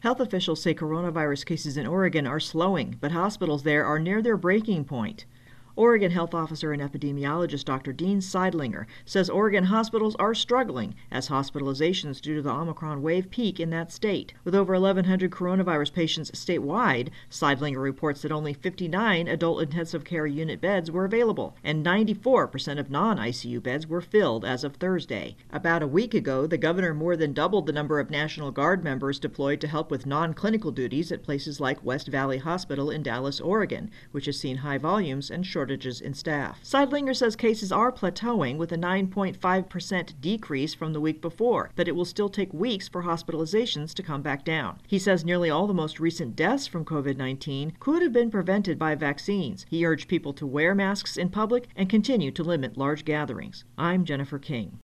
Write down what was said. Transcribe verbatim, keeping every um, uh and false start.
Health officials say coronavirus cases in Oregon are slowing, but hospitals there are near their breaking point. Oregon Health Officer and epidemiologist Doctor Dean Seidlinger says Oregon hospitals are struggling as hospitalizations due to the Omicron wave peak in that state. With over eleven hundred coronavirus patients statewide, Seidlinger reports that only fifty-nine adult intensive care unit beds were available, and ninety-four percent of non-I C U beds were filled as of Thursday. About a week ago, the governor more than doubled the number of National Guard members deployed to help with non-clinical duties at places like West Valley Hospital in Dallas, Oregon, which has seen high volumes and shortages in staff. Seidlinger says cases are plateauing with a nine point five percent decrease from the week before, but it will still take weeks for hospitalizations to come back down. He says nearly all the most recent deaths from COVID nineteen could have been prevented by vaccines. He urged people to wear masks in public and continue to limit large gatherings. I'm Jennifer King.